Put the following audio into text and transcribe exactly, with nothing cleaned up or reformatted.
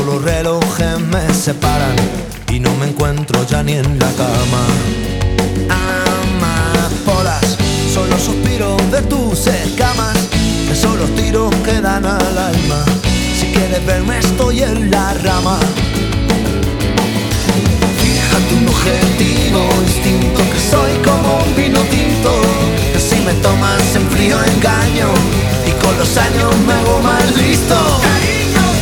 los relojes me separan y no me encuentro ya ni en la cama. Amapolas, son los suspiros de tus escamas, que son los tiros que dan al alma. Si quieres verme estoy en la rama. Fíjate un objetivo instinto, que soy como un vino tinto, que si me tomas en frío engaño y con los años me